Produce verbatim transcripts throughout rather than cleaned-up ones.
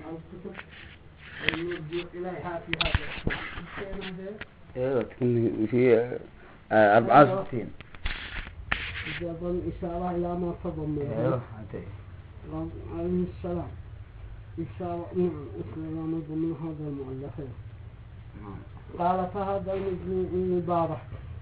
الكتب المرجع إليها في هذا الشيء. ايوه تكون في أربعة وستين. يظن إشارة إلى ما تضمن. ايوه عليه السلام إشارة نعم إسلام ضمن هذا المؤلف. قال فهذا المبارك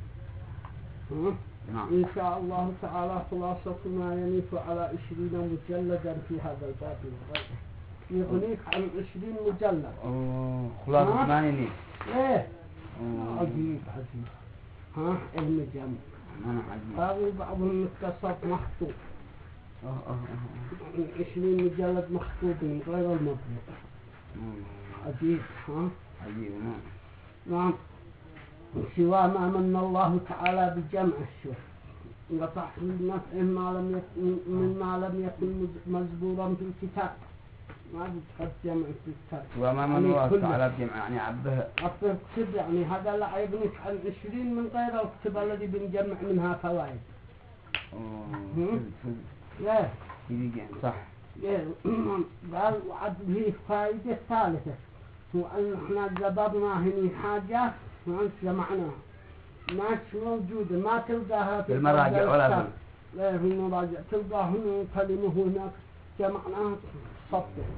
نعم. إن شاء الله تعالى خلاصة ما ينيف على عشرين مجلدا في هذا الباب يغنيك عن عشرين مجلد. أوه خلاصة ما ينيف. إيه عجيب عجيب. ها علم جامع. هذا بعضهم مختصر مخطوط. أوه أوه أوه. عشرين مجلد مخطوطين غير المضبوط. عجيب ها. عجيب نعم. نعم. سوى ما من الله تعالى بجمع الشوف وتحصيل نفع ما لم يكن مما لم يكن مزبورا في الكتاب. ما بتحط جمع في الكتاب. سوى ما من الله تعالى بجمع يعني عبه. عبه كتب يعني هذا لا يغنيك عن عشرين من غير الكتب الذي بنجمع منها فوائد. أوه. لا. صح. قال وعد به فائدة ثالثة هو أن احنا جبرنا هني حاجات ما جمعناها ماش موجودة ما تلقاها في المراجع ولا في لا في المراجع تلقاه هنا كلمة هناك جمعناها صفة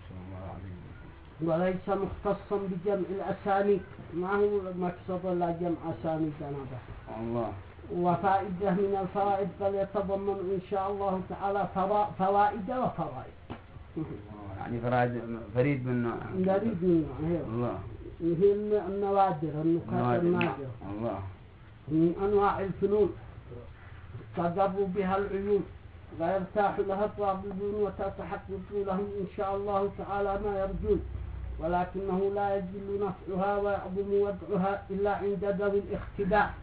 وليس مختصا بجمع الأسانيد ما هو مقصد لا جمع أسانيد جنابه الله. وفائدة من الفوائد فليتضمن إن شاء الله تعالى فوائد وفوائد. يعني فرائد فريد من نوع. فريد من نوع. الله. هي النوادر النكات النادرة. الله. من أنواع الفنون تقرب بها العيون ويرتاح لها الطالبون وتتحقق لهم إن شاء الله تعالى ما يرجون ولكنه لا يجل نفعها ويعظم وضعها إلا عند ذوي الاختباء.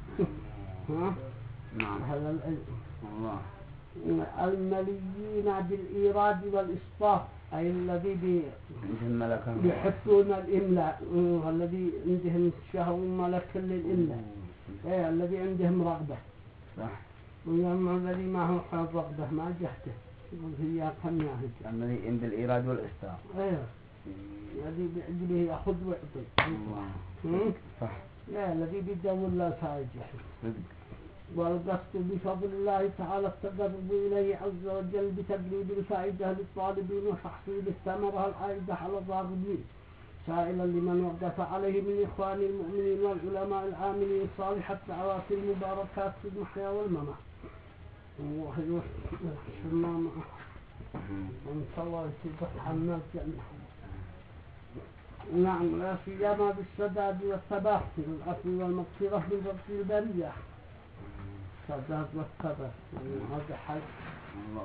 نعم. هذا العلم. الله. المليين بالإيراد والإسطاف أي الذي يحفون الإملاء الذي عندهم شهو ملك للإملاء أي الذي عندهم رغبة. صح. ويما الذي ما هو حال رغبة ما جهته هي كم ياهج الذي عند الإيراد والإسطاف. أيه الذي بعجله يأخذ ويعطي. الله. صح. لا الذي بدون لا فاجح. والقصد بفضل الله تعالى التقرب إليه عز وجل بتقريب الفائدة للطالبين وتحصيل الثمرة العائدة على الراغبين سائلا لمن وقف عليه من إخوان المؤمنين والعلماء العاملين صالح الدعوات المباركات في المحيا والممات. الله يحسن وإن شاء الله يتبح عنا الجنة. نعم لا سيما بالسداد والثبات والعفو والمغفرة من رب البرية. سداد والثبات هذا حي. الله.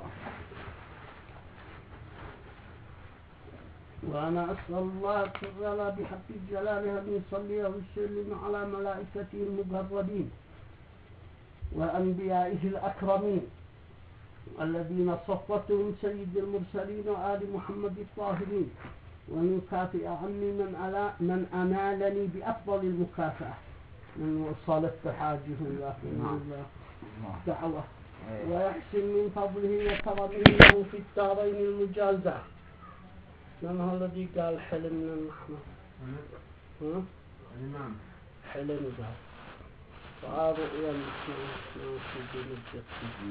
وأنا أسأل الله تعالى بحق جلاله أن يصلي ويسلم على ملائكته المقربين وأنبيائه الأكرمين الذين صفتهم سيد المرسلين وآل محمد الطاهرين وأن يكافئ عني من ألا من أنالني بأفضل المكافأة من وصلت حاجه الله الله دعوة ويحسن من فضله وكرمه له في الدارين المجازة. من هو الذي قال حلم من الرحمة؟ ها؟ الإمام حلم قال وعاروا إلى المسلمين في الجنة.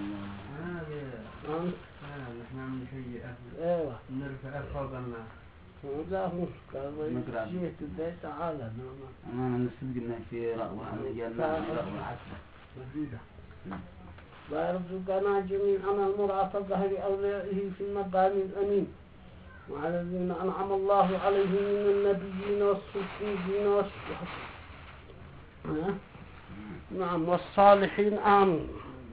هذا هذا نحن نعمل شيء أيوة نرفع فوق الناس. لا هو قال جيت البيت تعالى نعم. أنا نسبق إنه في رأوة جنة رأوة عسل. مزيدة. ويرزقنا جميعا المرافقة لأوليائه في المقام الأمين وعلى الذين أنعم الله عليهم من النبيين والصديقين والصالحين. نعم والصالحين آمين.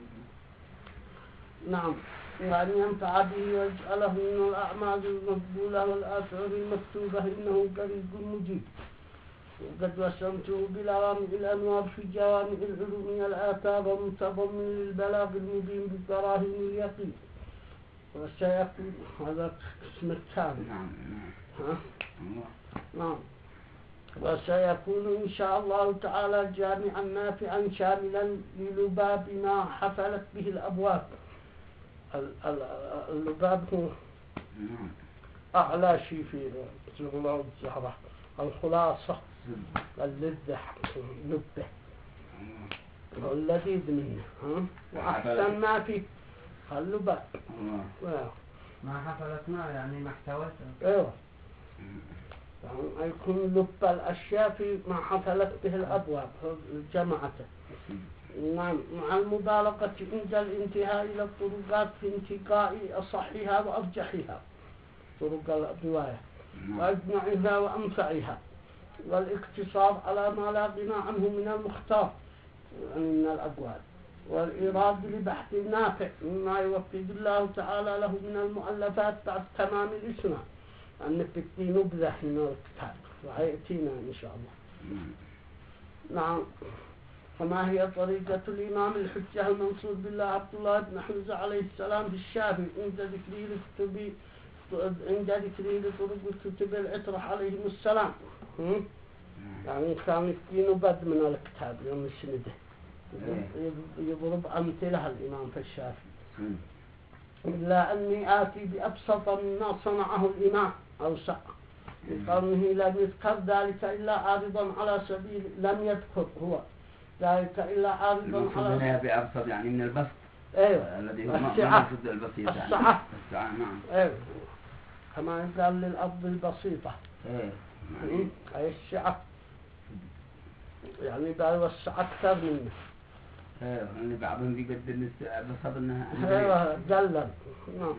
نعم وأن ينفع به ويجعله من الأعمال المقبولة والآثار المكتوبة إنه قريب مجيب. وقد وسمته بالعوامل الأنوار في جوامع العلوم الآثار ومتضمن للبلاغ المبين بالبراهين اليقين. وسيكون هذا اسم الثاني. ها؟ نعم. وسيكون إن شاء الله تعالى جامعا نافعا شاملا للباب ما حفلت به الأبواب. اللباب هو أعلى شيء في شغل الزهرة الخلاصة اللذة لبه واللذيذ منه ها وأحسن ما فيه خلوا بقى ما حصلتنا يعني ما احتوته. ايوه يعني يكون لب الأشياء في ما حصلت به الأبواب جمعته. نعم مع المبالغة عند الانتهاء إلى الطرقات في انتقاء أصحها وأرجحها طرق الرواية وأجمعها وأنفعها والاقتصار على ما لا غنى عنه من المختار يعني من الأقوال والإيراد لبحث نافع مما يوفق الله تعالى له من المؤلفات بعد تمام الإسناد أن نبتدي نبذة من الكتاب وهيأتينا إن شاء الله. نعم فما هي طريقة الإمام الحجة المنصور بالله عبد الله بن حمزة عليه السلام في الشافعي عند ذكره الكتب عند ذكره لطرق الكتب الأطرح عليهم السلام يعني كان يبتدي نبذ من الكتاب يوم السنده يضرب أمثلها الإمام في الشافعي إلا أني آتي بأبسط مما صنعه الإمام أوسع لقوله لم يذكر ذلك إلا عارضا على سبيل لم يذكر هو ذلك إلا عارضا على سبيل بأبسط يعني من البسط أيوة الذي هو السعة البسيط السعة السعة نعم أيوة كما قال للأرض البسيطة أيه أي السعة يعني بيوسع أكثر منه. ايوه يعني بعضهم بيقدر بسبب انها ايوه جلل نعم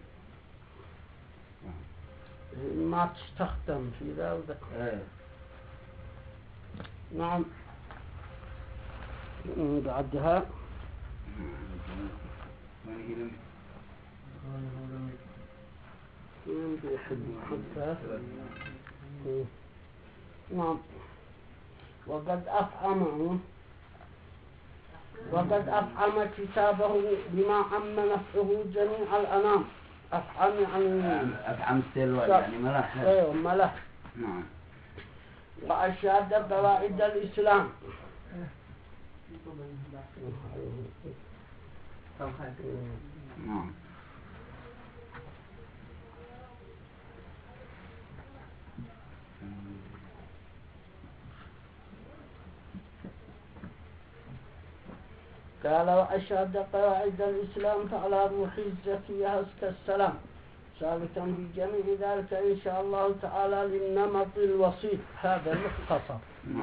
ما تستخدم في ذا وذا ايوه نعم بعدها من بيحب حتى نعم وقد أفعمه وقد أفعم كتابه بما عم نفعه جميع الأنام. أفعم يعني أفعم السلوى يعني ملح. ايوه ملح. نعم. وأشهد قواعد الإسلام. نعم. قال وأشهد قواعد الإسلام فعلى روحي الزكية أزكى السلام سالكا بجميع ذلك إن شاء الله تعالى للنمط الوسيط هذا المختصر.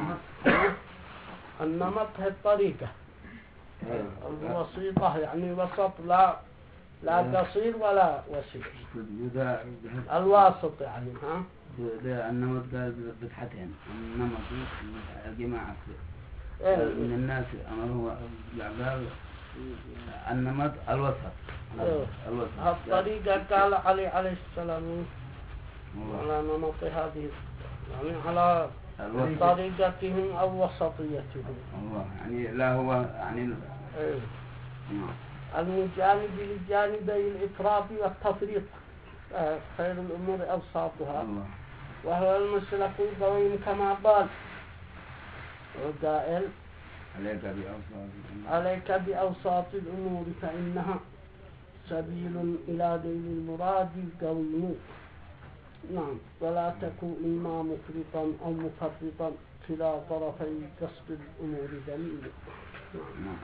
النمط هي الطريقة الوسيطة يعني وسط لا لا قصير ولا وسيط الواسط يعني ها النمط قال بفتحتين النمط الجماعة من الناس أمره الأعباب النمط الوسط الوسط الطريقة قال علي عليه السلام على نمط هذه يعني على طريقتهم أو وسطيتهم الله يعني لا هو يعني ايه. المجانب لجانبي الإفراط والتفريط خير الأمور أوساطها الله. وهو المسلك القويم كما قال وقائل عليك بأوساط عليك بأوساط الأمور فإنها سبيل إلى دين المراد القويم. نعم ولا تكون إما مفرطا أو مفرطا كلا طرفي قصد الأمور دليل. نعم.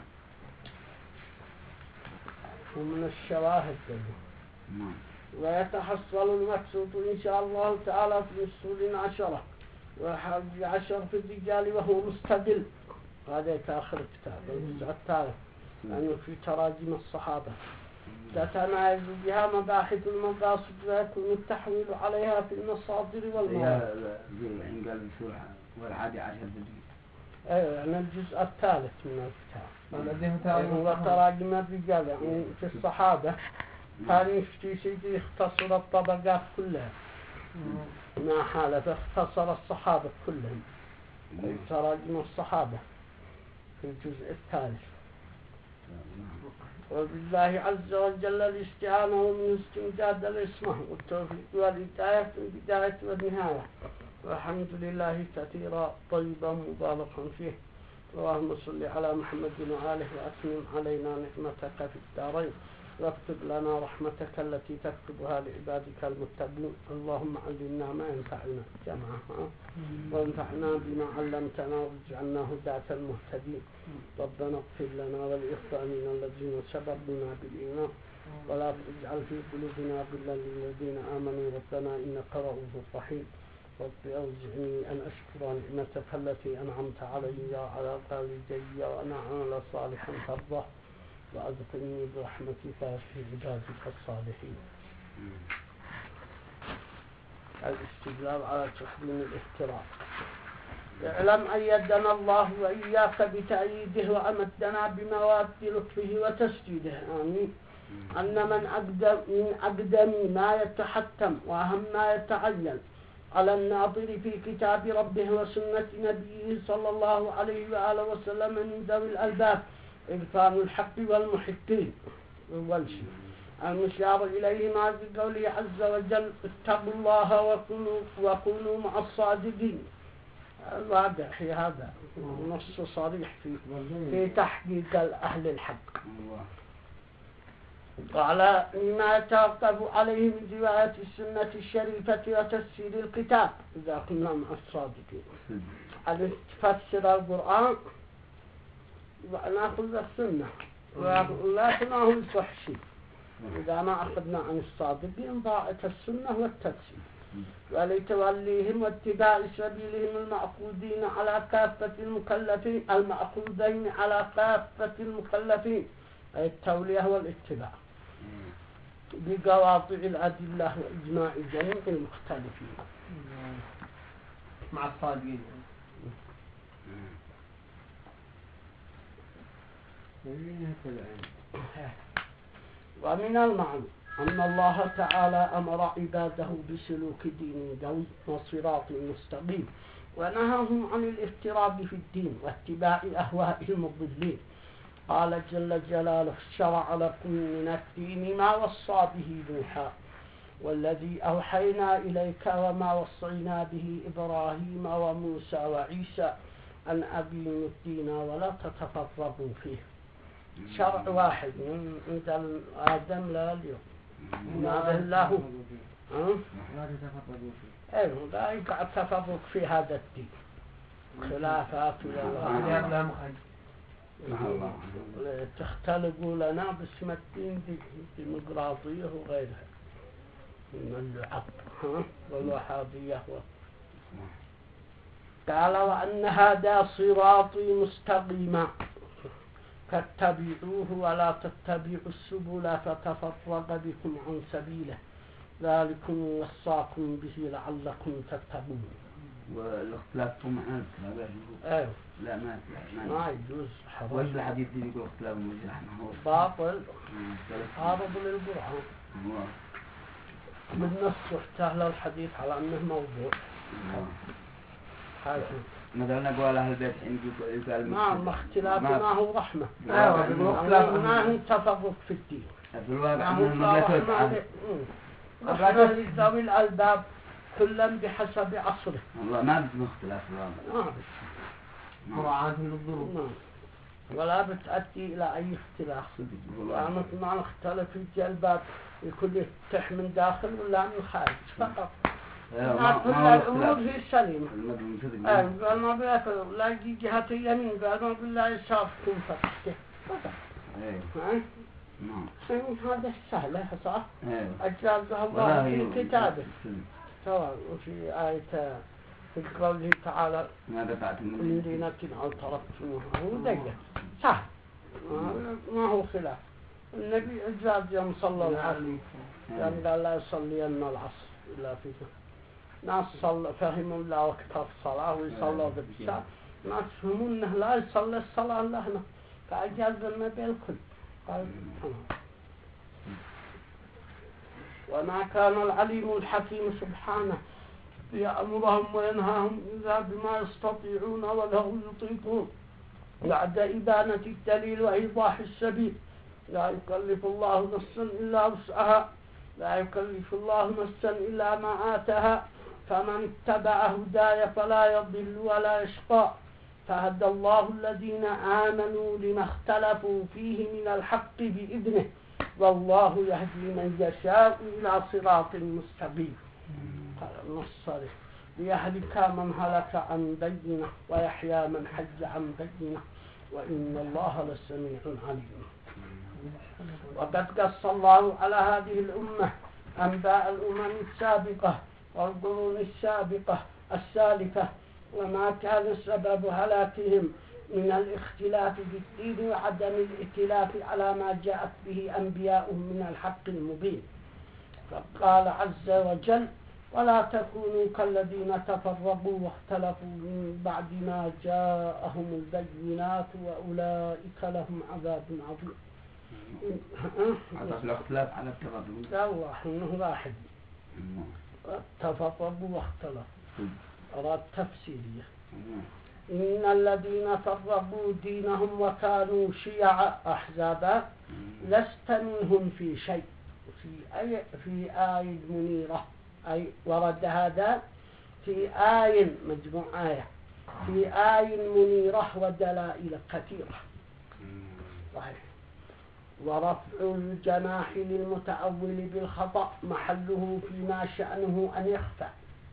ومن الشواهد نعم. ويتحصل المقصود إن شاء الله تعالى في أصول عشرة وحج عشر في الرجال وهو مستدل هذا آخر الكتاب الجزء الثالث يعني في تراجم الصحابة تتمايز بها مباحث المقاصد ويكون التحويل عليها في المصادر والمواضع. زي قال بسرعة والحادي عشر بدي. أيوة يعني الجزء الثالث من الكتاب هو تراجم الرجال يعني في الصحابة كان يفتي شيء يختصر الطبقات كلها ما حالة اختصر الصحابة كلهم تراجم الصحابة في الجزء الثالث. وبالله عز وجل الاستعانة ومن استمداد الاسمه والتوفيق والهداية في البداية والنهاية والحمد لله كثيرا طيبا مباركا فيه. اللهم صل على محمد وآله وأتمم علينا نعمتك في الدارين واكتب لنا رحمتك التي تكتبها لعبادك المتقين. اللهم علمنا ما ينفعنا جمعها وانفعنا بما علمتنا واجعلنا هداة المهتدين. ربنا اغفر لنا ولإخواننا الذين سبقونا بالإيمان ولا تجعل في قلوبنا غلا للذين آمنوا ربنا إنك رؤوف رحيم. رب أوزعني أن أشكر نعمتك التي أنعمت علي وعلى والدي وأن أعمل صالحا ترضاه وأدخلني برحمتك في عبادك الصالحين. الاستدلال على تحريم الافتراء. اعلم أيدنا الله وإياك بتأييده وأمدنا بمواد لطفه وتسديده آمين. أن من أقدم من أقدم ما يتحتم وأهم ما يتعين على الناظر في كتاب ربه وسنة نبيه صلى الله عليه وآله وسلم من ذوي الألباب إغفار الحق والمحقين والشيء المشار إليه ما في قوله عز وجل اتقوا الله وكونوا, وكونوا مع الصادقين. الواضح في هذا نص صريح في, في تحقيق أهل الحق. وعلى ما يتوقف عليه من رواية السنة الشريفة وتفسير الكتاب إذا كنا مع الصادقين. أن تفسر القرآن ونأخذ السنة ولا تناه الفحشي. إذا ما أخذنا عن الصادقين ضاعت السنة والتفسير. ولتوليهم واتباع سبيلهم المأخوذين على كافة المكلفين المأخوذين على كافة المكلفين أي التولية والاتباع بقواطع الأدلة وإجماع جميع المختلفين مع الصادقين. ومن المعنى أن الله تعالى أمر عباده بسلوك دين قوي وصراط مستقيم ونهاهم عن الافتراض في الدين واتباع أهواء المضلين. قال جل جلاله شرع لكم من الدين ما وصى به نوحا والذي أوحينا إليك وما وصينا به إبراهيم وموسى وعيسى أن أقيموا الدين ولا تتفرقوا فيه. شرع واحد من عند آدم لا اليوم نابه الله لا تتفرقوا فيه. أيوه لا يقع التفرق في هذا الدين خلافات ولا تختلقوا لنا باسم الدين الديمقراطية وغيرها من اللعب والوهابية. قال وأن هذا صراطي مستقيما فاتبعوه ولا تتبعوا السبل فتفرق بكم عن سبيله ذلكم وصاكم به لعلكم تتقون. والاختلاف هم عن ايوه لا ما ما, ما يجوز حرام. وش الحديث اللي يقول اختلاف المجرح هو باطل عارض للقرآن من نص احتهل الحديث على انه موضوع حاجة مثلا نقول أهل البيت حين يقول نعم اختلاف ما هو رحمة ما هو تفرق في الدين في الواقع ما هو رحمة لذوي الألباب كلا بحسب عصره. والله ما بده اختلاف في الواقع مراعاة للظروف ولا بتأتي إلى أي اختلاف. يعني ما نختلف في الجلبات يكون يفتح من داخل ولا من خارج فقط. كل الأمور هي سليمة. قال ما بيأكل لا يجي جهة اليمين قال ما بالله يشاف كن فتحته فقط. هذا سهل صح؟ أجازها الله في كتابه سواء في آية في قوله تعالى ماذا بعد من دينة أو تركتموها هو دقة سهل ما هو خلاف. النبي أجاز يوم صلى الله عليه وسلم يعني قال لا يصلي أن العصر إلا فيه ناس صلى فهموا الله وقت الصلاة ويصلوا بالساعة ناس فهموا أنه لا يصلي الصلاة إلا هنا فأجاز النبي الكل قال وما كان العليم الحكيم سبحانه يأمرهم وينهاهم إذا بما يستطيعون وله يطيقون بعد إبانة الدليل وإيضاح السبيل. لا يكلف الله نفسا إلا وسعها لا يكلف الله نفسا إلا ما آتاها فمن اتبع هداي فلا يضل ولا يشقى فهدى الله الذين آمنوا لما اختلفوا فيه من الحق بإذنه والله يهدي من يشاء إلى صراط مستقيم. قال النص ليهلك من هلك عن بينه ويحيى من حج عن بينه وإن الله لسميع عليم. وقد قص الله على هذه الأمة أنباء الأمم السابقة والقرون السابقة السالفة وما كان سبب هلاكهم من الاختلاف في الدين وعدم الائتلاف على ما جاءت به أنبياؤهم من الحق المبين. فقال عز وجل ولا تكونوا كالذين تفرقوا واختلفوا من بعد ما جاءهم البينات وأولئك لهم عذاب عظيم. هذا الاختلاف على التفرق. لا الله إنه واحد. تفرقوا واختلفوا. أراد تفسيرية. إن الذين فرقوا دينهم وكانوا شيعا أحزابا لست منهم في شيء. في أي في آية منيرة أي ورد هذا في آية مجموع آية في آية منيرة ودلائل كثيرة. صحيح. ورفع الجناح للمتأول بالخطأ محله فيما شأنه أن يخفى.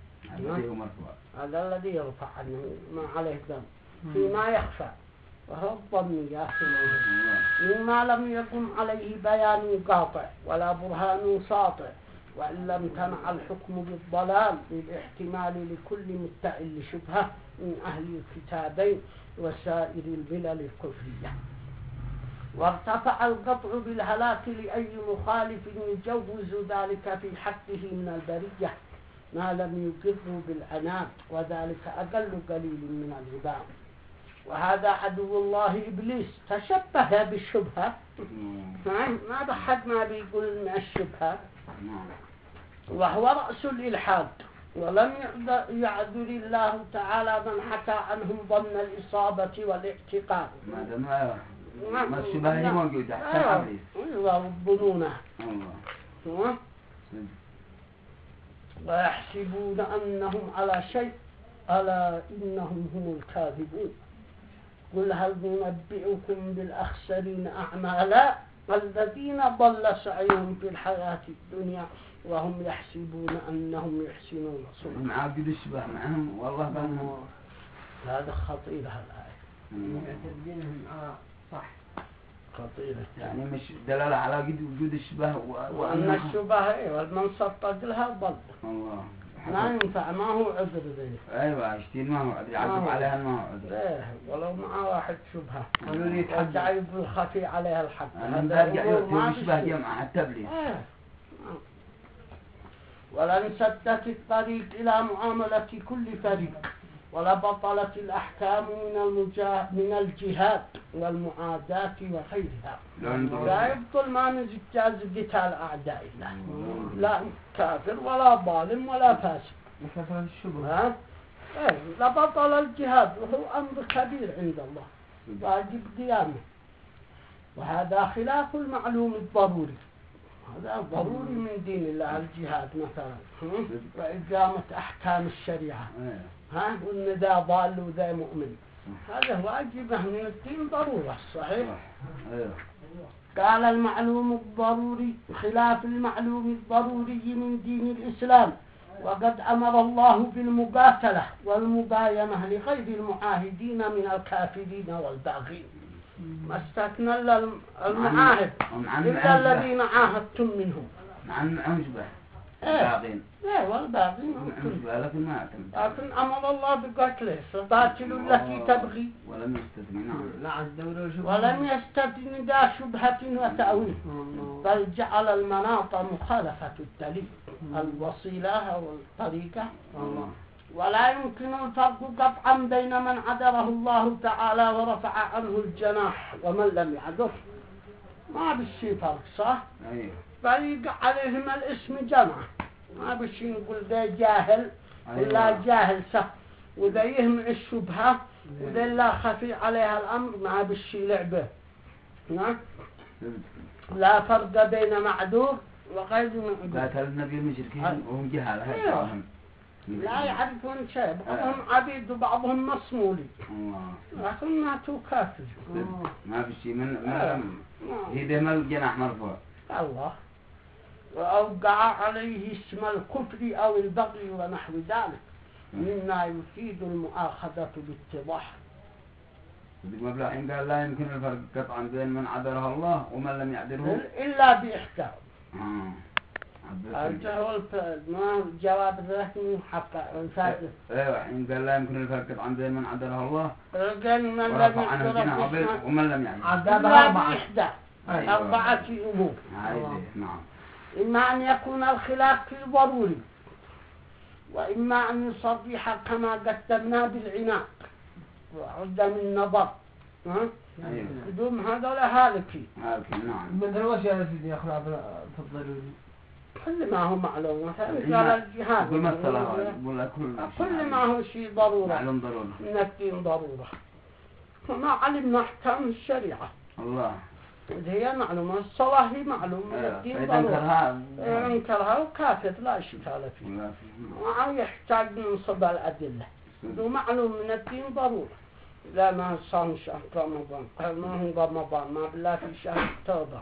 هذا الذي يرفع عنه ما عليه دم فيما يخفى وهو الظنيات مما لم يكن عليه بيان قاطع ولا برهان ساطع وإن لم تنع الحكم بالضلال للاحتمال لكل متعل شبهة من أهل الكتابين وسائر الملل الكفرية. وارتفع القطع بالهلاك لأي مخالف يجوز ذلك في حقه من البرية ما لم يقره بالعناد وذلك أقل قليل من العباد. وهذا عدو الله إبليس تشبه بالشبهة. ما بحد ما بيقول من الشبهة وهو رأس الإلحاد. ولم يعذر الله تعالى من حكى عنهم ضمن الإصابة والاعتقاد. ما الشبهة هي موجودة حتى والظنونة ويحسبون أنهم على شيء ألا إنهم هم الكاذبون. قل هل ننبئكم بالأخسرين أعمالا الذين ضل سعيهم في الحياة الدنيا وهم يحسبون أنهم يحسنون صنعا. معاقد الشبه معهم والله بأنهم هذا خطير هالآية. يعتبرونهم على صح خطيرة يعني مش دلالة على وجود الشبه وأن الشبه إيه والمن صدق لها ضل. الله ما ينفع ما هو عذر ذي. أيوة اشتين ما هو عذر يعذب عليها ما هو عذر. إيه ولو مع واحد شبهة. وجعل بالخفي عليها الحق. هذا ما يشبه جمع حتى بليه. إيه. ولن سدت الطريق إلى معاملة كل فريق ولا بطلت الأحكام من المجا من الجهاد والمعاداة وغيرها. لا يبطل ما نجتاز قتال أعداء الله. لا كافر ولا ظالم ولا فاسق. وكفر الشبه. ها؟ إيه لا بطل الجهاد وهو أمر كبير عند الله. واجب قيامه. وهذا خلاف المعلوم الضروري. هذا ضروري من دين الله الجهاد مثلا وإقامة أحكام الشريعة. ها وإن ذا ضال وذا مؤمن هذا واجبه من الدين ضرورة. صحيح. قال المعلوم الضروري خلاف المعلوم الضروري من دين الإسلام. وقد أمر الله بالمقاتلة والمباينة لغير المعاهدين من الكافرين والباغين ما استثنى المعاهد إلا الذين عاهدتم منهم. عن عجبة الباغين. إيه والباغين لكن ما أعتمد. لكن أمر الله بقتله فقاتلوا التي تبغي ولم يستثنى ولم يستثنى ذا شبهة وتأويل بل جعل المناط مخالفة الدليل الوسيلة والطريقة. ولا يمكن الفرق قطعا بين من عذره الله تعالى ورفع عنه الجناح ومن لم يعذره. ما بالشي فرق صح؟ أيه. فيقع عليهم الاسم جمع ما بالشي نقول ذا جاهل ولا أيوة. جاهل صح وذا يهمع الشبهة وذا لا خفي عليها الأمر ما بالشي لعبه. نعم لا فرق بين معذور وغير معذور. قاتل النبي المشركين وهم جهال أيوة. لا يعرفون شيء بعضهم عبيد وبعضهم مصمولي لكن ماتوا كافر ما في شيء من هي ده ما الجناح مرفوع الله، وأوقع عليه اسم الكفر أو البغي ونحو ذلك مما يفيد المؤاخذة باتضاح. مبلغ إن قال لا يمكن الفرق قطعا بين من عدله الله ومن لم يعدله إلا بإحكام. آه. هو ما جواب ذهني حق فاتح. ايوه إن قال لا يمكن الفرق قطعا بين من عدله الله قال من لم ورفع عنه الجناح ومن لم يعدله. عدها بإحدى أربعة أمور. نعم. إما أن يكون الخلاف في ضروري، وإما أن يصرح كما قدمنا بالعناق وعدم النظر. ها؟ أيوة. بدون هذا لا هالكي. هالكي نعم. من دروس يا سيدي يخلع في الضروري. كل ما هو معلوم مثلا قال الجهاد. كل ما الصلاة يقول كل كل ما هو شيء ضرورة. معلوم ضرورة. من الدين ضرورة. فما علمنا أحكام الشريعة. الله. هي معلومة، الصلاة هي معلومة من الدين ضرورة. انكرها وكافر لا إشكال فيه. وعن يحتاج ننصب الأدلة. هو معلوم من الدين ضرورة. لا ما صام شهر رمضان، قال ما هو رمضان، ما بالله في شهر التوبة.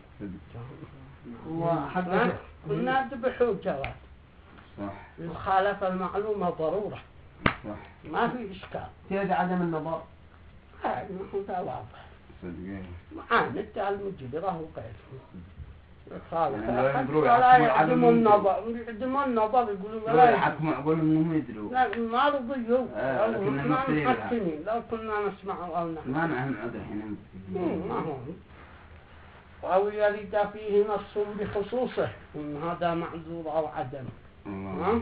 وحتى كنا ذبحوا جواد. صح. الخالف المعلومة ضرورة. صح. ما في إشكال. تيجي عدم النظر. هاي هذا واضح. صدقين. معاند المجبرة وغيره. الخالف ولا يعدموا النظر، يعدموا النظر يقولوا ولا يحكموا يقولوا إنهم يدروا. لا ما رضيوا. آه لكن ما محكمين لو كنا نسمع أو نحن. ما نحن عذر حين. ما هو. أو يرد فيه نص بخصوصه إن هذا معذور أو عدم. الله.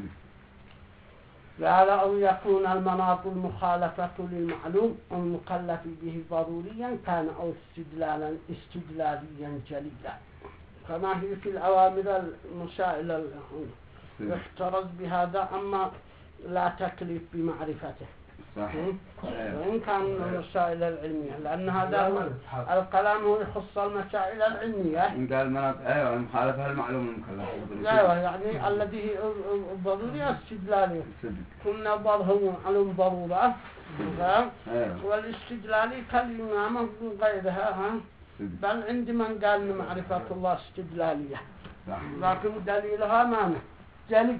قال أو يكون المناط المخالفة للمعلوم المكلف به ضروريا كان أو استدلالا استدلاليا جليا، كما هي في الأوامر المسائلة يحترز بهذا، أما لا تكليف بمعرفته. صح. وإن كان من المسائل العلمية، لأن هذا هو الكلام هو يخص المسائل العلمية. إن قال مناط أيوة المخالفة المعلوم المكلف. أيوة يعني الذي ضروري استدلالي. كنا ضره معلوم ضرورة. والاستدلالي كالإمامة وغيرها. بل عند من قال معرفة الله استدلالية. لكن دليلها مانع. جلي.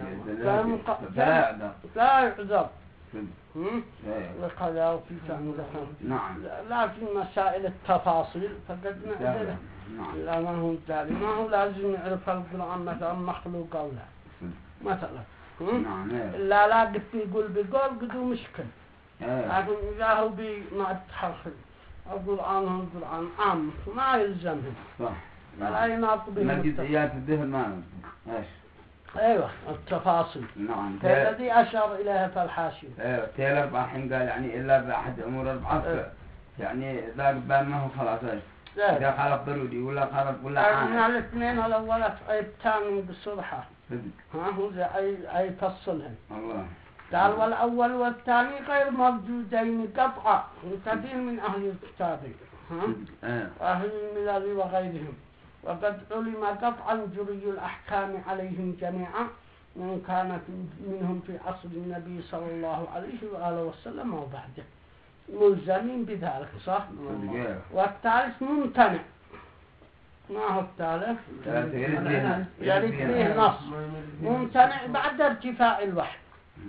لا يعذر. وقالوا في تعملها. نعم. لا في مسائل التفاصيل فقد نعذره. لا ما هو دليل، ما هو لازم يعرف القرآن مثلا مخلوق أو لا. مثلا. نعم. لا لا قد يقول بقول قدو مشكل. لكن إذا هو بما التحرخ القرآن هو القرآن عام ما يلزمه. صح. فلا يناط به. ما جزئيات الذهن ما إيش. ايوه التفاصيل. نعم. الذي اشار اليها في الحاشيه. ايوه تيل اربعه حين قال يعني الا باحد امور اربعه. أه. يعني ذاك بان ما هو خلاص ايش. أه. اذا خالف ضروري ولا خالف ولا عام. من الاثنين الاول اي الثاني بالصرحه. ها هو اي اي فصلهم. الله. قال والاول والثاني غير موجودين قطعا كثير من اهل الكتاب. ها. أه. اهل الملل وغيرهم. وقد علم قطعا جري الأحكام عليهم جميعا من كان منهم في عصر النبي صلى الله عليه وآله وسلم وبعده ملزمين بذلك صح؟ والثالث ممتنع. ما هو الثالث؟ يرد فيه نص ممتنع بعد ارتفاع الوحي.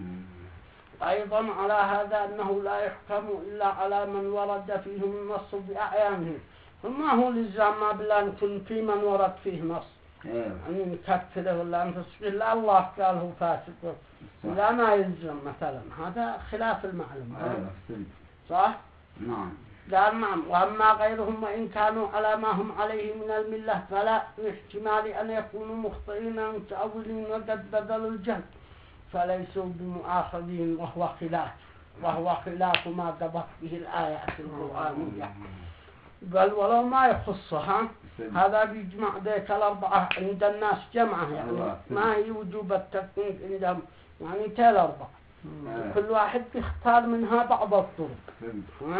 أيضا على هذا أنه لا يحكم إلا على من ورد فيهم النص بأعيانهم. ما هو لزام ما بلا نكون في من ورد فيه نص يعني نكفره ولا نفسه إلا الله قال هو فاسق لا ما يلزم مثلا، هذا خلاف المعلوم صح؟ نعم. قال نعم. وأما غيرهم وإن كانوا على ما هم عليه من الملة فلا احتمال أن يكونوا مخطئين متأولين وقد بدلوا الجهل فليسوا بمؤاخذين وهو خلاف وهو خلاف ما قضت به الآيات القرآنية. بل ولو ما يخصها هذا بيجمع ذيك الأربعة عند الناس جمعة يعني ما هي وجوب التكنيك عندهم يعني تال أربعة كل واحد يختار منها بعض الطرق.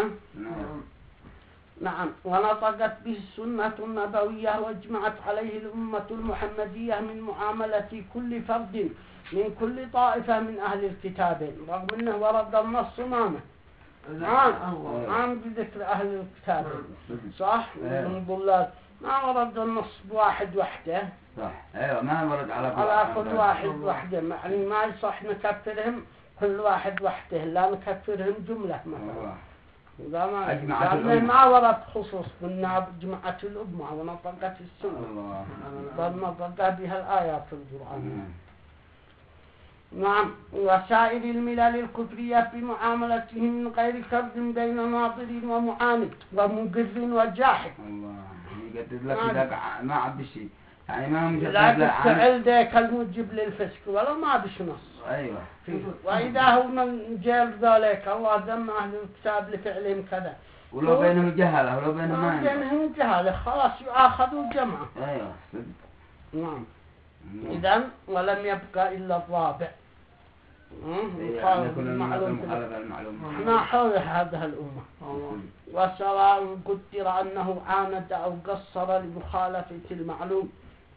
نعم. ونطقت به السنة النبوية واجمعت عليه الأمة المحمدية من معاملة كل فرد من كل طائفة من أهل الكتاب رغم أنه ورد النص معنا عام عام بذكر أهل الكتاب صح؟ من ضلال ما ورد النص بواحد وحده. صح ايوه ما ورد على على كل واحد وحده، يعني ما يصح نكفرهم كل واحد وحده، لا نكفرهم جملة مثلا. لا ما لأنه ما ورد خصوص قلنا جمعة الأمة ونطقت السنة بل نطق بها الآيات في القرآن. نعم. وسائر الملل الكفرية في معاملتهم من غير فرد بين ناظر ومعاند ومقر وجاحد. الله يقدر لك إذا ما عبد شيء يعني ما هم لا تفعل ذاك الموجب للفسق ولا ما بش نص. أيوة. وإذا هو من جيل ذلك الله ذم أهل الكتاب لفعلهم كذا. ولو بينهم جهالة ولو بينهم ما بينهم جهالة خلاص يؤاخذوا جمعة. أيوة. نعم. إذن ولم يبقى إلا الرابع. يعني كل المعلوم على المعلوم. ما حول هذه الأمة. وسواء قدر أنه عاند أو قصر لمخالفة المعلوم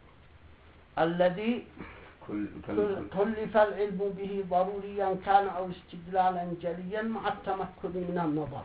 الذي كلف العلم به ضروريا كان أو استدلالا جليا مع التمكن من النظر.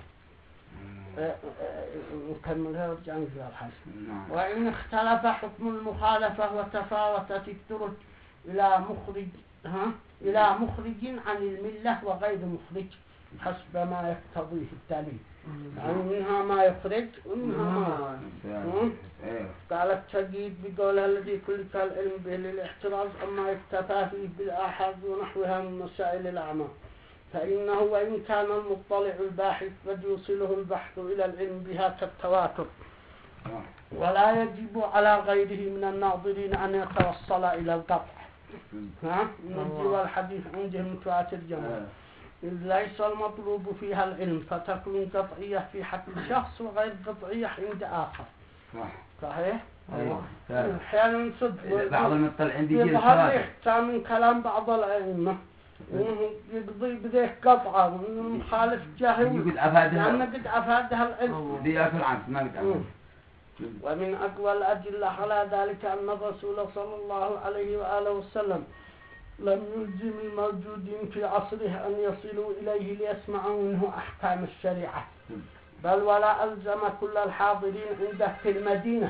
نكمل هذا نقرأ الحسن. وإن اختلف حكم المخالفة وتفاوتت الطرق إلى مخرج ها إلى مخرج عن الملة وغير مخرج حسب ما يقتضيه الدليل. يعني منها ما يخرج ومنها ما قال التقييد بقولها الذي كلف العلم به للاحتراز أما يكتفى فيه بالآحاد ونحوها من مسائل الأعمال فإنه وإن كان المطلع الباحث قد يوصله البحث إلى العلم بها كالتواتر ولا يجب على غيره من الناظرين أن يتوصل إلى القطع. ها نجي والحديث عندهم متواتر جمع إذ ليس المطلوب فيها العلم فتكون قطعية في حق الشخص وغير قطعية عند آخر. صحيح؟ أيوة. أحيانا صدق بعض المطلعين بيجي يظهر يحتى من كلام بعض الأئمة يقضي بذيك قطعة مخالف جاهل لأن قد أفادها العلم بيأكل عنك ما قد أفاد. ومن أقوى الأدلة على ذلك أن الرسول صلى الله عليه وآله وسلم لم يلزم الموجودين في عصره أن يصلوا إليه ليسمعوا منه أحكام الشريعة بل ولا ألزم كل الحاضرين عنده في المدينة.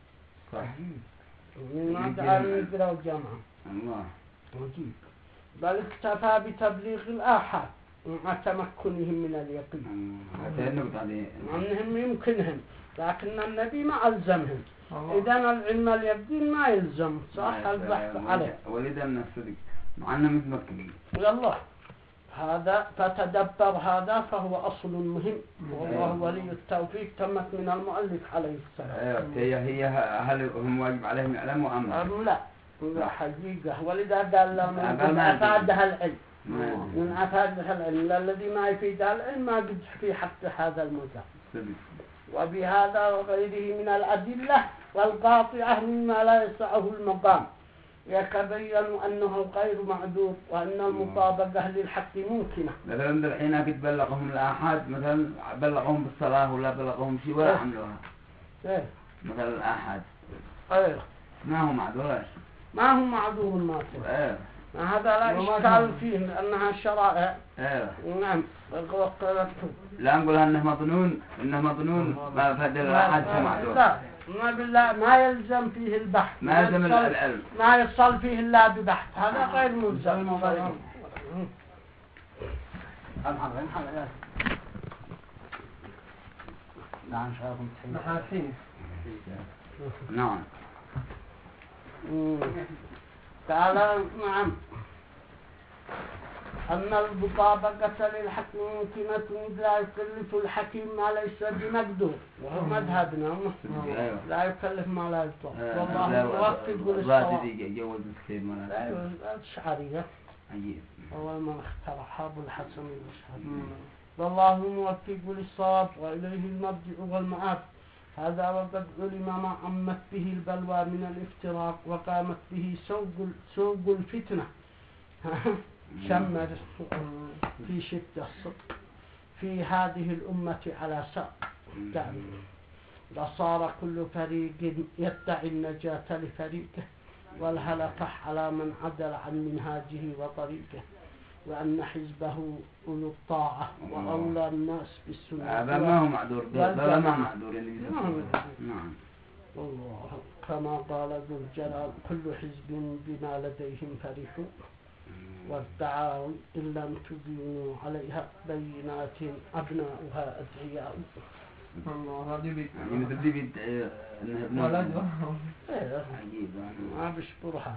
من مدعى يقرأ الجامعة الله بل اكتفى بتبليغ الآحاد مع تمكنهم من اليقين أنهم يمكنهم لكن النبي ما ألزمهم. إذن العلم اليقين ما يلزم صح البحث عليه ولذا الصدق مع أنه متمكنين والله هذا فتدبر هذا فهو أصل مهم والله ولي التوفيق تمت من المؤلف عليه السلام. هي هي هل هم واجب عليهم يعلموا أم لا؟ لا حقيقة ولذا قال لهم من أفادها العلم من أفادها العلم الذي ما يفيدها العلم ما قد في حق هذا الموضوع. وبهذا وغيره من الأدلة والقاطعة مما لا يسعه المقام يتبين أنه غير معذور وأن المطابقة للحق ممكنة. مثلا الحين قد بلغهم الآحاد مثلا بلغهم بالصلاة ولا بلغهم شيء ولا عملوها. إيه مثلا الآحاد. إيه ما هو معذور. ما هو معذور ما إيه. هذا لا إشكال فيه لأنها شرائع. إيه. نعم. لا نقولها إنه مظنون إنه مظنون ما فدل الآحاد معذور. لا ما بالله ما يلزم فيه البحث ما يلزم العلم ما يصل فيه إلا ببحث هذا غير ملزم. نعم قال نعم أن المطابقة للحق ممكنة لا يكلف الحكيم ما ليس بمقدور وهو مذهبنا لا يكلف ما لا يطلق والله موفق للصواب. أيوة الأشعرية أول ما اخترعها أبو الحسن الأشعري والله موفق للصواب وإليه المرجع والمآب. هذا وقد علم ما عمت به البلوى من الافتراق وقامت به سوق سوق الفتنة شمر في شدة الصدق في هذه الأمة على ساق يعني لصار كل فريق يدعي النجاة لفريقه والهلكة على من عدل عن منهاجه وطريقه وأن حزبه أولو الطاعة وأولى الناس بالسنة. هذا ما هو معذور هذا ما معذور نعم. الله كما قال ذو الجلال كل حزب بما لديهم فرحوا والدعاوى إن لم تبينوا عليها بينات أبناؤها أدعياء. الله هذه بيت يعني مثل دي بيت انه ابنه ولد ايه عجيب ما بيشبرها.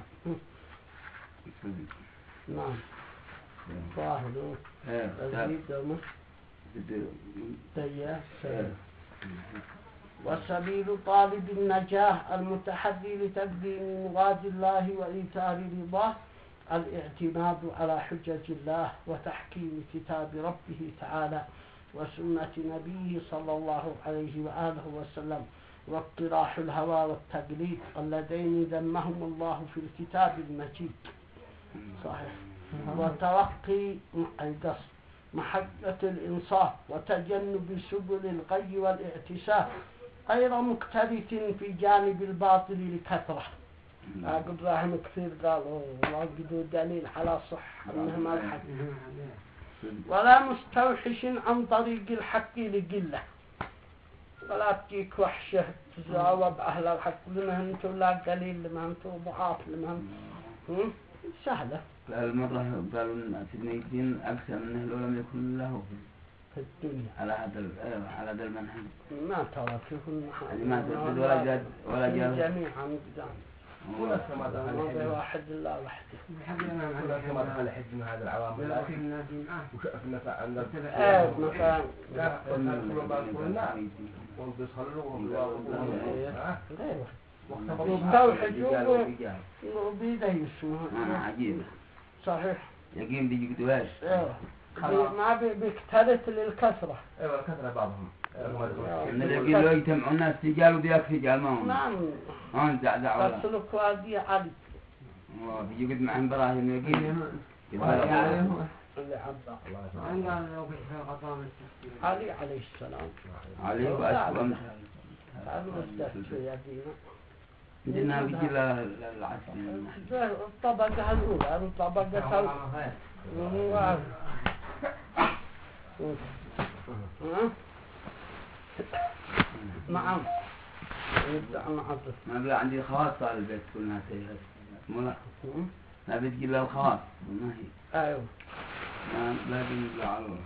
نعم ظاهر أزيد ومس ديا وسبيل طالب النجاح المتحدي لتقديم مراد الله وإيثار رضاه الاعتماد على حجج الله وتحكيم كتاب ربه تعالى وسنة نبيه صلى الله عليه وآله وسلم واقتراح الهوى والتقليد اللذين ذمهم الله في الكتاب المجيد. صحيح. وتوقي القصد محبة الإنصاف وتجنب سبل الغي والاعتساف غير مكترث في جانب الباطل لكثرة. أقول راهم كثير قالوا وجدوا دليل على صح أنهم الحق ولا مستوحش عن طريق الحق لقلة ولا تجيك وحشة تجاوب أهل الحق لما أنتم لا قليل لما أنتم ضعاف لما أنتم سهلة. المرة قالوا إن سيدنا أكثر منه لو لم يكن له في الدنيا على هذا على هذا المنهج ما ترى فيهم يعني ما ترد ولا جاد ولا جاد جميعا قدام ولا كما دخل ما واحد إلا وحده ولا كما دخل حج من هذا العوام لكن وشأفنا فعلا ايه مكان لا قلنا وانتصلوا وهم يستوحجوا وبيده يسموه عجيب صحيح يقين بيجي قدواش ما بيكترث للكثرة. ايوه الكثرة بعضهم ان اليقين لو يجتمعوا الناس رجال ودياك رجال ما هم نعم هون زعزع ولا فسلك وادي علي بيجي قد معهم براهين يقين اللي عبد الله علي عليه السلام عليه وأسلم هذا مستفد في يدينا عندنا بيجي للعسل الطبقة الأولى الطبقة الأولى نعم ما بلا عندي خواص على البيت كلها سيئة مولا ما بتجي لها الخواص ما هي أيوه ما لا بيجي لها على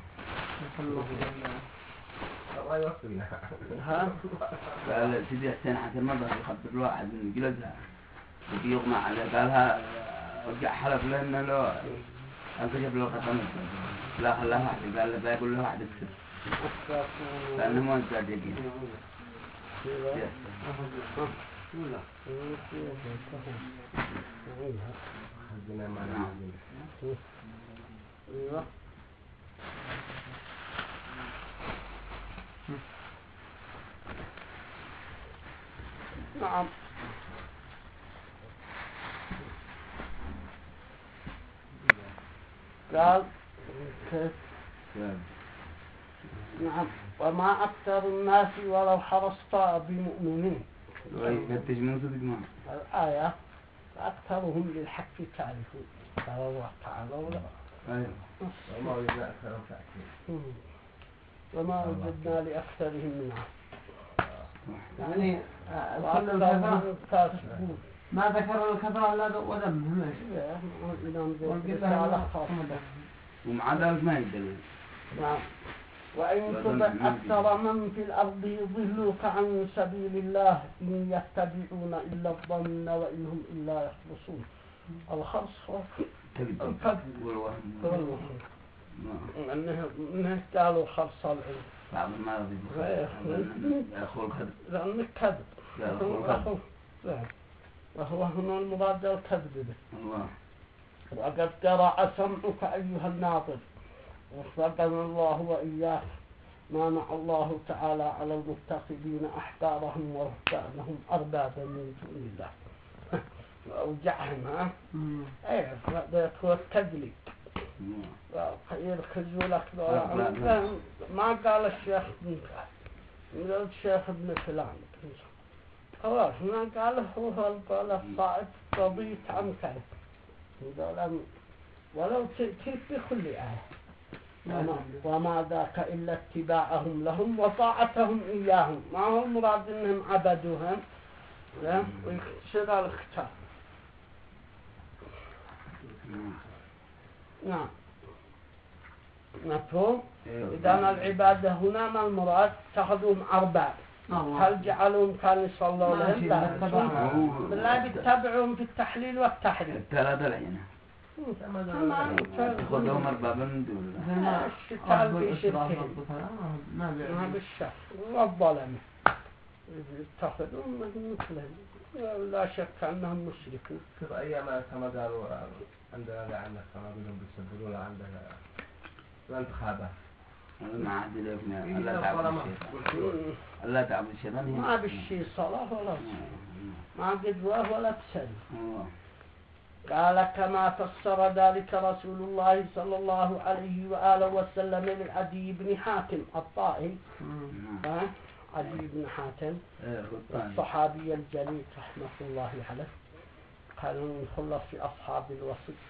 الله يوفقنا. ها قال سيدي حسين حسن مضى يخبر الواحد من جلدها وفي يغمى عليه قالها رجع حلف له انه لو انكشف له الختم لا خلاها واحدة قال له بيقول له واحدة كسر لأنه ما يزداد يقين نعم قال كيف نعم وما أكثر الناس ولو حرصت بمؤمنين ويفتش من صدق ما الآية أكثرهم للحق تعرفون قال الله تعالى ولا وما وجدنا أكثرهم شاكرين وما وجدنا لأكثرهم من عهد يعني وأكثرهم فاسقون ما ذكروا الكثرة ولا وذمهم ومع ذلك ما يدل نعم وإن تطع أكثر من في الأرض يضلوك عن سبيل الله إن يتبعون إلا الظن وإن هم إلا يخرصون. الخرص الكذب والوهم إنه قالوا خرص العلم بعض ما يأخذ كذب لأنه كذب وهو هنا المراد الكذب به الله وقد قرأ سمعك أيها الناظر وفقنا الله وإياك مانع الله تعالى على المتخذين أحبارهم ورهبانهم أربابا من دون الله وأوجعهم ها ايه فهذا هو التدليل يركزوا لك ما قال الشيخ ابن قال الشيخ ابن فلان خلاص ما قال هو قال الصائب رضيت عنك قال ولو تأتيك بكل آية وما, وما ذاك إلا اتباعهم لهم وطاعتهم إياهم ما هو مراد إنهم عبدوهم لا ويكسر الختان. نعم مفهوم. إذا العبادة هنا ما المراد؟ تأخذهم أرباب. هل جعلهم كانوا يصلوا لهم؟ لا لا بيتبعهم في التحليل والتحريم. الثلاثة العينة تأخذهم أرباب من دون الشتال في شركهم ما بالشك والظلم يتخذون مثلهم لا شك أنهم مشركون. كيف أيام كما قالوا عندنا لعنة كما بدهم بيسببوا له عندنا الانتخابات. ما عاد لنا الله تعبد الشيطان. الله تعبد الشيطان. ما بالشي صلاة ولا ما قدوة ولا بسل. قال كما فسر ذلك رسول الله صلى الله عليه وآله وسلم لعدي بن حاتم الطائي. عدي بن حاتم الصحابي الجليل رحمة الله عليه كان يخلص في أصحاب الوسط.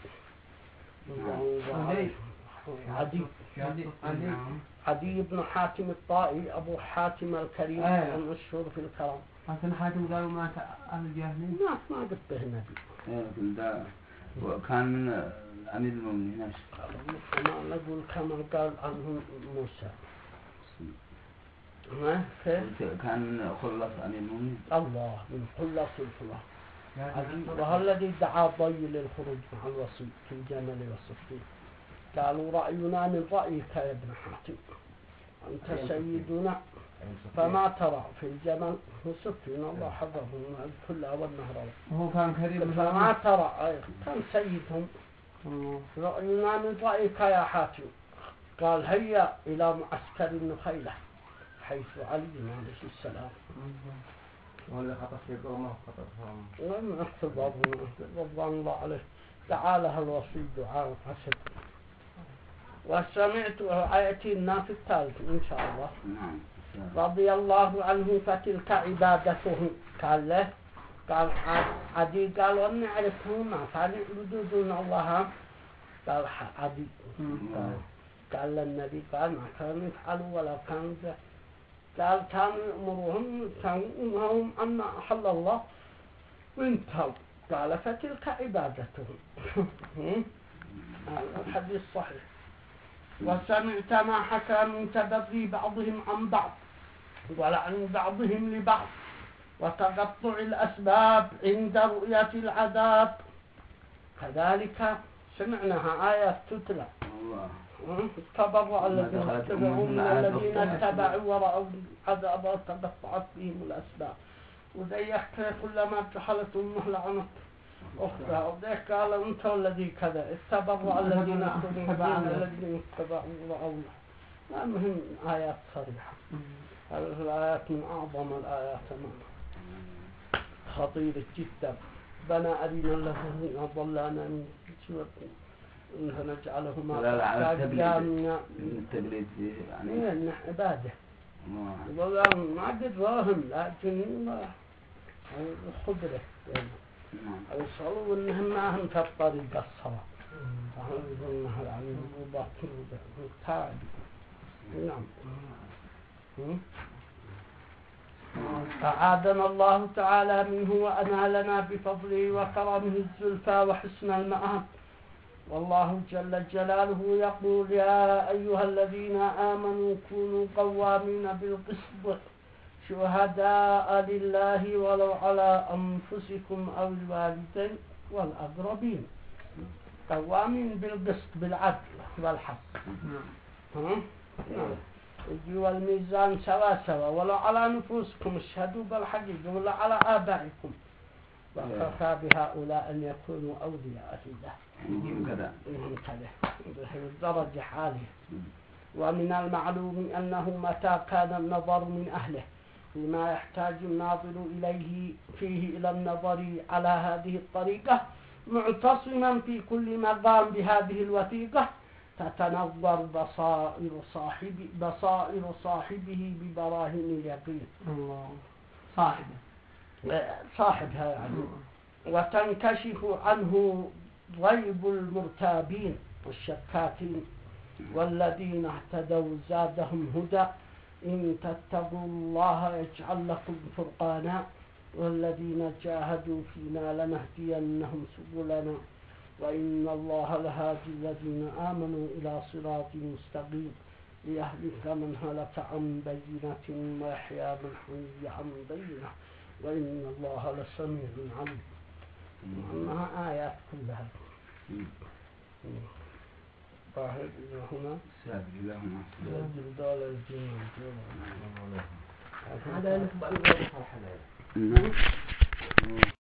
عدي عدي بن حاتم الطائي أبو حاتم الكريم المشهور في الكرم. حاتم حاتم قالوا مات أهل الجاهلين. ما ما قبه النبي. لكن ده وكان من أمير المؤمنين. ما نقول كما قال عنهم موسى. ما كان من خلص أمير المؤمنين. الله من خلص الخلاص. وهو الذي دعا ضي للخروج مع الوصي في الجمل والصفين. قالوا رأينا من رأيك يا ابن حاتم أنت سيدنا فما ترى في الجمل والصفين. الله حفظهم الكل والنهر. هو كان كريم. فما ترى كان سيدهم. رأينا من رأيك يا حاتم. قال هيا إلى معسكر النخيلة حيث علي عليه السلام. ولا خطف في قومه خطفهم. ومن اختبار رضوان الله عليه تعالى الوصي دعاء حسد. وسمعت آية الناس الثالث إن شاء الله. رضي الله عنه فتلك عبادته. قال له قال عدي قال وأن نعرفهم ما كانوا يعبدون دون الله. قال عدي قال للنبي قال ما كانوا يفعلوا ولا كانوا قال كانوا يأمرهم كانوا أن أحل الله وانتهوا. قال فتلك عبادتهم. الحديث صحيح. وسمعت ما حكى من تبري بعضهم عن بعض ولعن بعضهم لبعض وتقطع الأسباب عند رؤية العذاب. كذلك سمعناها آيات تتلى. تبرأ الذين اتبعوا من الذين اتبعوا ورأوا العذاب وتقطعت بهم الأسباب. وذي يحكي كلما دخلت أمه لعنت أختها وذيك قال أنت الذي كذا اتبرأ الذين اتبعوا عن الذين اتبعوا ورأوا. لا مهم آيات صريحة. هذه الآيات من أعظم الآيات خطيرة جدا. بنا أرينا الذين أضلانا من سورة فنجعلهما كالجامعة التقليد يعني من عبادة. والله ما قدرهم لكن خبرة يصلوا إنهم ما هم في الطريق الصلاة. فهم يقولون يعني مباكر وتعب. نعم. أعاذنا الله تعالى منه وأنالنا بفضله وكرمه الزلفى وحسن المآب. والله جل جلاله يقول يا أيها الذين آمنوا كونوا قوامين بالقسط شهداء لله ولو على أنفسكم أو الوالدين والأقربين. قوامين بالقسط بالعدل والحق. يجوا الميزان سوا سوا ولو على نفوسكم اشهدوا بالحقيقة ولا على آبائكم وكفى بهؤلاء أن يكونوا أولياء لله. كذا بالدرجة عالية. ومن المعلوم أنه متى كان النظر من أهله لما يحتاج الناظر إليه فيه إلى النظر على هذه الطريقة معتصما في كل مقام بهذه الوثيقة تتنور بصائر صاحب بصائر صاحبه ببراهين اليقين. الله صاحبه صاحبها يعني. وتنكشف عنه غيب المرتابين والشكاكين والذين اهتدوا زادهم هدى. إن تتقوا الله يجعل لكم فرقانا والذين جاهدوا فينا لنهدينهم سبلنا وإن الله لهادي الذين آمنوا إلى صراط مستقيم ليهلك من هلك عن بينة ويحيى من حي عن بينة وإن الله لسميع عليم. وأنها آيات كلها ظاهر إلى هنا سابق إلى هنا الجلدال الجنة هذا نخبأ الغير صالح. نعم